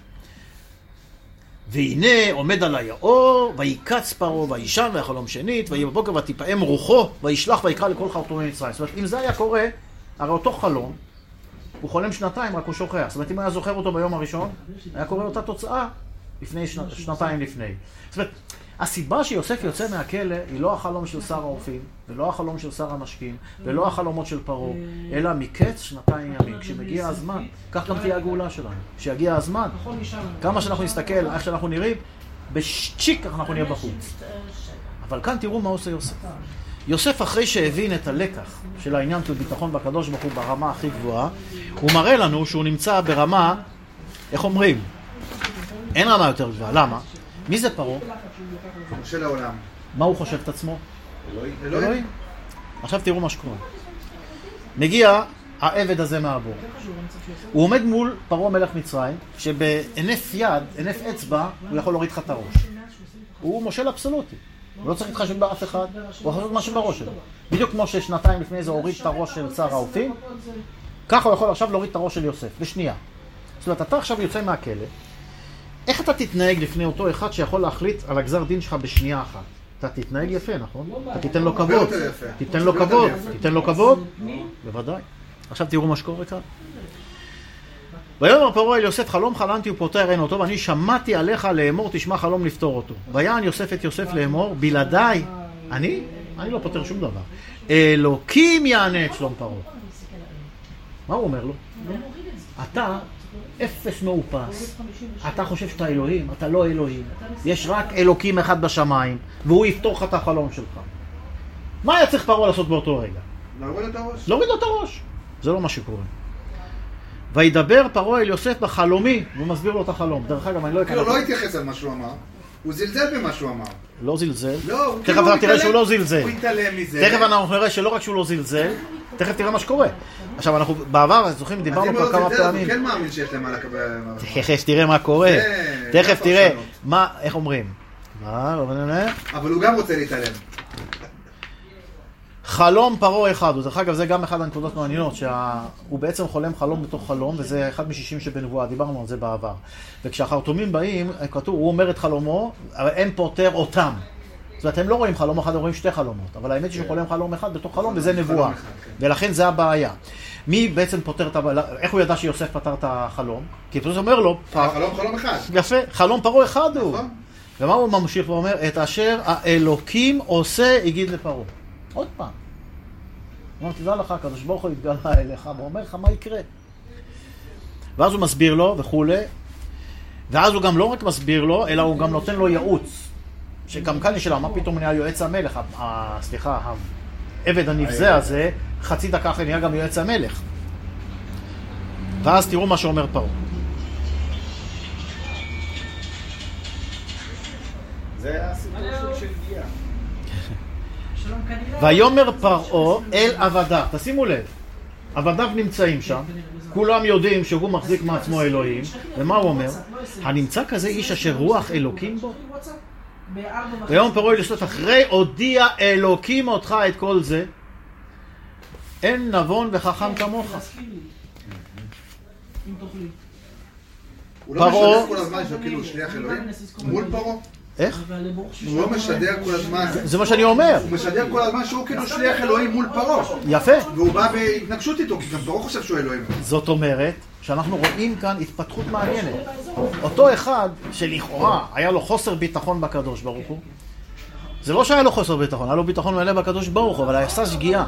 והנה עומד עלי האור, ויקץ פרעה, וישן, והחלום שנית, ויהי בבוקר ותפעם רוחו, וישלח ויקרא לכל חרטומי מצרים. זאת אומרת, אם זה היה קורה, הרי אותו חלום, הוא חולם שנתיים, רק הוא שוכח. זאת אומרת, אם היה זוכר אותו ביום הראשון, היה קורה אותה תוצאה לפני שנ... שנתיים לפני. זאת אומרת, הסיבה שיוסף יוצא מהכלא היא לא החלום של שר האופים, ולא החלום של שר המשקים, ולא החלומות של פרעה, אלא מקץ שנתיים ימים. כשמגיע הזמן, כך גם תהיה הגאולה שלנו. כשיגיע הזמן, כמה שאנחנו נסתכל, איך שאנחנו נראים, בשצ'יק אנחנו נהיה בחוץ. אבל כאן תראו מה עושה יוסף. יוסף אחרי שהבין את הלקח של העניין של ביטחון בקדוש ברוך הוא ברמה הכי גבוהה, הוא מראה לנו שהוא נמצא ברמה, איך אומרים? אין רמה יותר גבוהה. למה? מי זה פרעה? של העולם. מה הוא חושב את עצמו? אלוהים. אלוהים. עכשיו תראו מה שקורה. מגיע העבד הזה מהבור. הוא עומד מול פרעה מלך מצרים, שבהינף יד, הינף אצבע, הוא יכול להוריד לך את הראש. הוא מושל אבסולוטי. הוא לא צריך להתחשב באף אחד, הוא יכול לעשות משהו בראש שלו. בדיוק כמו ששנתיים לפני זה הוריד את הראש של שר האופים, ככה הוא יכול עכשיו להוריד את הראש של יוסף, בשנייה. זאת אומרת, אתה עכשיו יוצא מהכלא, איך אתה תתנהג לפני אותו אחד שיכול להחליט על הגזר דין שלך בשנייה אחת? אתה תתנהג יפה, נכון? אתה תיתן לו כבוד. תיתן לו כבוד. תיתן לו כבוד? בוודאי. עכשיו תראו מה שקורה כאן. ויאמר פרעה אל יוסף, חלום חלמתי ופותר אין אותו, ואני שמעתי עליך לאמור, תשמע חלום לפתור אותו. ויען יוסף את יוסף לאמור, בלעדיי, אני? אני לא פותר שום דבר. אלוקים יענה את שלום פרעה. מה הוא אומר לו? אתה אפס מאופס. אתה חושב שאתה אלוהים, אתה לא אלוהים. יש רק אלוקים אחד בשמיים, והוא יפתור לך את החלום שלך. מה היה צריך פרעה לעשות באותו רגע? להוריד את הראש. להוריד לו את הראש. זה לא מה שקורה. וידבר פרעה אל יוסף בחלומי, והוא מסביר לו את החלום. דרך אגב, אני לא אקרא... כאילו, לא התייחס על מה שהוא אמר. הוא זלזל במה שהוא אמר. לא זלזל. לא, הוא תכף אתה תראה שהוא לא זלזל. הוא התעלם מזה. תכף אנחנו נראה שלא רק שהוא לא זלזל, תכף תראה מה שקורה. עכשיו, אנחנו בעבר, זוכרים, דיברנו כבר כמה פעמים. אז הוא כן מאמין שיש להם על הקבל... תכף תראה מה קורה. תכף תראה מה, איך אומרים. אבל הוא גם רוצה להתעלם. חלום פרעה אחד, דרך אגב זה גם אחד הנקודות מעניינות, שהוא בעצם חולם חלום בתוך חלום, וזה אחד משישים שבנבואה, דיברנו על זה בעבר. וכשהחרטומים באים, כתוב, הוא אומר את חלומו, אבל הם פותר אותם. זאת אומרת, הם לא רואים חלום אחד, הם רואים שתי חלומות, אבל האמת היא שהוא חולם חלום אחד בתוך חלום, וזה נבואה. ולכן זה הבעיה. מי בעצם פותר את הבעיה? איך הוא ידע שיוסף פתר את החלום? כי פשוט אומר לו... חלום חלום אחד. יפה, חלום פרעה אחד הוא. ומה הוא ממשיך ואומר? את אשר האלוקים עושה, הגיד לפרעה. עוד פעם. הוא אומר, תדע לך, הקדוש ברוך הוא התגלה אליך, והוא אומר לך מה יקרה. ואז הוא מסביר לו וכו'. ואז הוא גם לא רק מסביר לו, אלא הוא גם נותן לו ייעוץ. שגם כאן יש שאלה, מה פתאום נהיה יועץ המלך? סליחה, העבד הנבזה הזה, חצי דקה אחרי נהיה גם יועץ המלך. ואז תראו מה שאומר פרעה. זה הסיפור של פגיעה. ויאמר פרעה אל עבדיו, תשימו לב, עבדיו נמצאים שם, כולם יודעים שהוא מחזיק מעצמו אלוהים, ומה הוא אומר? הנמצא כזה איש אשר רוח אלוקים בו? ויאמר פרעה אל יוסף, אחרי הודיע אלוקים אותך את כל זה, אין נבון וחכם כמוך. הוא לא משדר כל הזמן שהוא כאילו שליח אלוהים מול פרעה? איך? הוא לא משדר כל הזמן. זה מה שאני אומר. הוא משדר כל הזמן שהוא כאילו שליח אלוהים מול פרעה. יפה. והוא בא בהתנגשות איתו, כי גם פרעה חושב שהוא אלוהים. זאת אומרת שאנחנו רואים כאן התפתחות מעניינת. אותו אחד שלכאורה היה לו חוסר ביטחון בקדוש ברוך הוא, זה לא שהיה לו חוסר ביטחון, היה לו ביטחון מלא בקדוש ברוך הוא, אבל היה עשה שגיאה.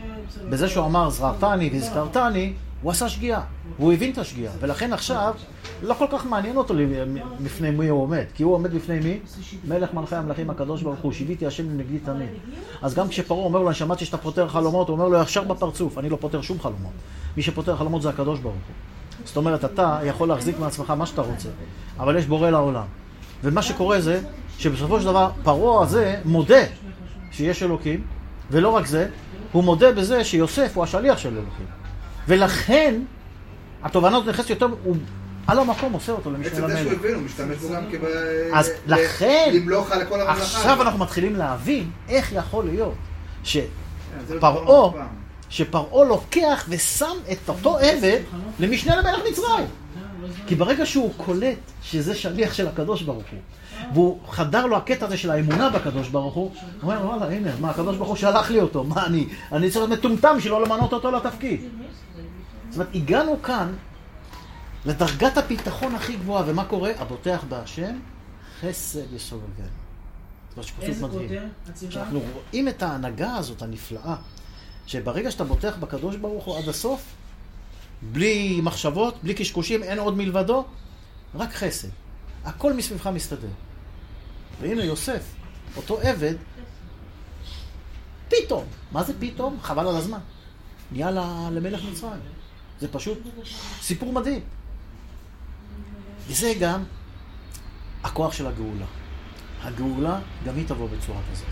בזה שהוא אמר זרעתני והזכרתני, הוא עשה שגיאה. והוא הבין את השגיאה. ולכן עכשיו לא כל כך מעניין אותו בפני מי הוא עומד, כי הוא עומד בפני מי? מלך מלכי המלכים הקדוש ברוך הוא, שיוויתי השם לנגדי תמיד. אז גם כשפרעה אומר לו, אני שמעתי שאתה פותר חלומות, הוא אומר לו ישר בפרצוף, אני לא פותר שום חלומות. מי שפותר חלומות זה הקדוש ברוך הוא. זאת אומרת, אתה יכול להחזיק מעצמך מה שאתה רוצה, אבל יש בורא לעולם. ומה שקורה זה, שבסופו של דבר, פרעה הזה מודה שיש אלוקים, ולא רק זה, הוא מודה בזה שיוסף הוא השליח של אלוקים. ולכן, התובנה הזאת נכנסת יותר, הוא על המקום עושה אותו למשנה למלך. עצם זה שהוא הבין, הוא משתמש בו גם כב... אז לכן, למלוך על כל הממלכה. עכשיו אנחנו מתחילים להבין איך יכול להיות שפרעה, שפרעה לוקח ושם את אותו עבד למשנה למלך מצרים. כי ברגע שהוא קולט שזה שליח של הקדוש ברוך הוא, והוא חדר לו הקטע הזה של האמונה בקדוש ברוך הוא, הוא אומר, וואלה, הנה, מה, הקדוש ברוך הוא שלח לי אותו, מה אני? אני צריך מטומטם שלא למנות אותו לתפקיד. זאת אומרת, הגענו כאן לדרגת הביטחון הכי גבוהה, ומה קורה? הבוטח בהשם, חסד יסובבנו. זה פשוט מדהים. אנחנו רואים את ההנהגה הזאת הנפלאה, שברגע שאתה בוטח בקדוש ברוך הוא עד הסוף, בלי מחשבות, בלי קשקושים, אין עוד מלבדו, רק חסד. הכל מסביבך מסתדר. והנה יוסף, אותו עבד, פתאום, מה זה פתאום? חבל על הזמן. נהיה למלך מצרים. זה פשוט סיפור מדהים. וזה גם הכוח של הגאולה. הגאולה גם היא תבוא בצורה כזאת.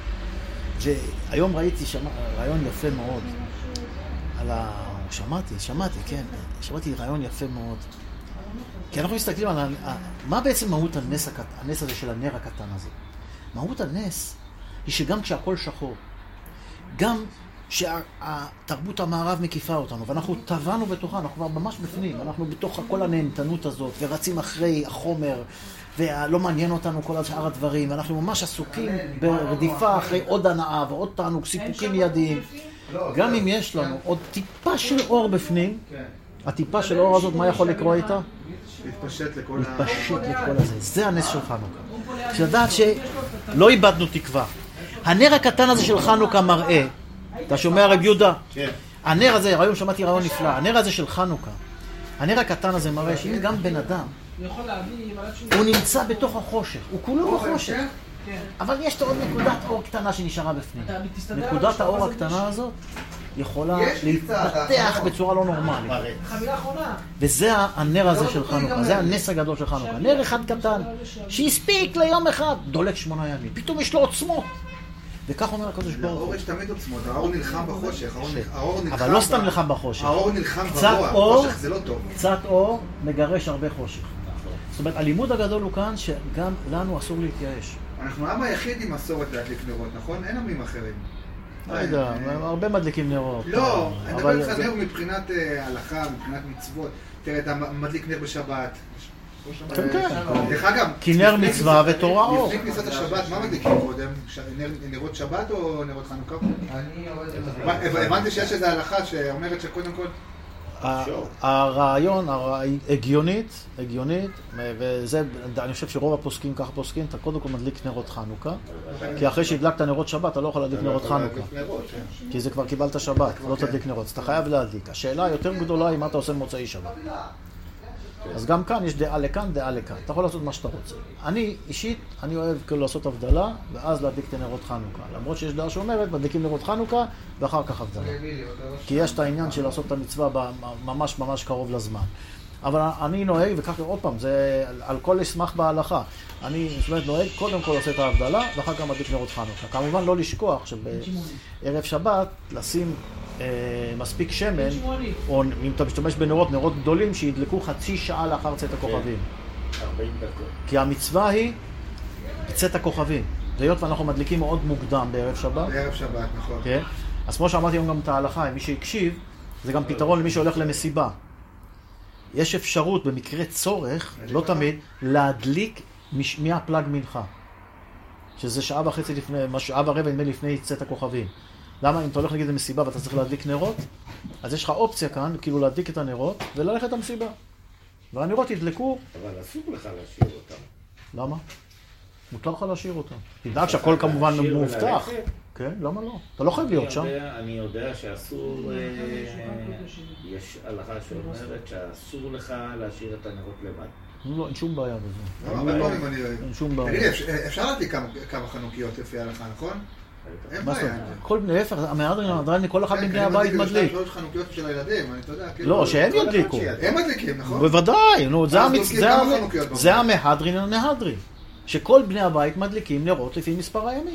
והיום ראיתי שמע, רעיון יפה מאוד על ה... שמעתי, שמעתי, כן. שמעתי רעיון יפה מאוד. כי אנחנו מסתכלים על... ה... מה בעצם מהות הנס, הקט... הנס הזה של הנר הקטן הזה? מהות הנס היא שגם כשהכל שחור, גם שהתרבות המערב מקיפה אותנו, ואנחנו טבענו בתוכה, אנחנו כבר ממש בפנים, אנחנו בתוך כל הנהנתנות הזאת, ורצים אחרי החומר, ולא מעניין אותנו כל השאר הדברים, ואנחנו ממש עסוקים ברדיפה אחרי עוד הנאה ועוד תענוג, סיפוקים ידיים. גם אם יש לנו עוד טיפה של אור בפנים, הטיפה של אור הזאת, מה יכול לקרוא איתה? להתפשט לכל ה... להתפשט לכל הזה. זה הנס של חנוכה. שלדעת שלא איבדנו תקווה. הנר הקטן הזה של חנוכה מראה, אתה שומע רב יהודה? כן. הנר הזה, היום שמעתי רעיון נפלא, הנר הזה של חנוכה, הנר הקטן הזה מראה שאם גם בן אדם, הוא נמצא בתוך החושך, הוא כולו בחושך, אבל יש לו עוד נקודת אור קטנה שנשארה בפנים. נקודת האור הקטנה הזאת יכולה להתפתח בצורה לא נורמלית. וזה הנר הזה של חנוכה, זה הנס הגדול של חנוכה. נר אחד קטן, שהספיק ליום אחד, דולק שמונה ימים. פתאום יש לו עוצמות. וכך אומר הקדוש ברוך הוא. האור יש תמיד עוצמות, האור נלחם בחושך. אבל לא סתם נלחם בחושך. האור נלחם ברוע, חושך זה לא טוב. קצת אור מגרש הרבה חושך. זאת אומרת, הלימוד הגדול הוא כאן שגם לנו אסור להתייאש. אנחנו העם היחיד עם מסורת להדליק נרות, נכון? אין עמים אחרים. לא יודע, הרבה מדליקים נרות. לא, אני מדבר לך נר מבחינת הלכה, מבחינת מצוות. תראה, אתה מדליק נר בשבת. כן, כן. דרך אגב, כי נר מצווה ותורה אור. לפני כניסת השבת, מה מדליקים קודם? נרות שבת או נרות חנוכה? הבנתי שיש איזו הלכה שאומרת שקודם כל... הרעיון, הגיונית, הגיונית, וזה, אני חושב שרוב הפוסקים ככה פוסקים, אתה קודם כל מדליק נרות חנוכה, כי אחרי שהדלקת נרות שבת, אתה לא יכול להדליק נרות חנוכה, כי זה כבר קיבלת שבת, לא תדליק נרות, אז אתה חייב להדליק. השאלה היותר גדולה היא מה אתה עושה במוצאי שבת. אז גם כאן יש דעה לכאן, דעה לכאן. אתה יכול לעשות מה שאתה רוצה. אני, אישית, אני אוהב כאילו לעשות הבדלה, ואז להדליק את נרות חנוכה. למרות שיש דעה שאומרת, מדליקים נרות חנוכה, ואחר כך הבדלה. כי יש את העניין של לעשות את המצווה ממש ממש קרוב לזמן. אבל אני נוהג, וכך עוד פעם, זה על כל ישמח בהלכה. אני באמת נוהג, קודם כל עושה את ההבדלה, ואחר כך מדליק נרות חנוכה. כמובן לא לשכוח שבערב שבת, לשים מספיק שמן, או אם אתה משתמש בנרות, נרות גדולים, שידלקו חצי שעה לאחר צאת הכוכבים. ארבעים דקות. כי המצווה היא צאת הכוכבים. והיות ואנחנו מדליקים מאוד מוקדם בערב שבת. בערב שבת, נכון. כן? אז כמו שאמרתי היום גם את ההלכה, אם מי שהקשיב, זה גם פתרון למי שהולך למסיבה. יש אפשרות במקרה צורך, לא תמיד, להדליק מהפלג מנחה. שזה שעה וחצי לפני, שעה ורבע נדמה לפני צאת הכוכבים. למה אם אתה הולך נגיד למסיבה ואתה צריך להדליק נרות, אז יש לך אופציה כאן, כאילו להדליק את הנרות וללכת למסיבה. והנרות ידלקו... אבל אסור לך להשאיר אותם. למה? מותר לך להשאיר אותם. תדאג שהכל כמובן מאובטח. כן, למה לא? אתה לא חייב להיות שם. אני יודע שאסור יש הלכה שאומרת שאסור לך להשאיר את הנרות לבד. לא, אין שום בעיה בזה. לא, הרבה פעמים אני אוהב. אין שום בעיה. תראי, אפשר להדליק כמה חנוכיות לפי ההלכה, נכון? אין מה זאת בעיה. אומרת? כל בני, להפך, המהדרין המהדרין מכל אחד מבני הבית מדליק. שלוש חנוכיות של הילדים, אני יודע. לא, שהם ידליקו. הם מדליקים, נכון? בוודאי, נו, זה אז המצ- דולקים זה כמה המ- חנוכיות בבית. זה המהדרין המהדרין. שכל בני הבית מדליקים נרות לפי מספר הימים.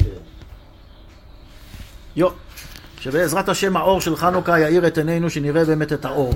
יו, שבעזרת השם האור של חנוכה יאיר את עינינו שנראה באמת את האור.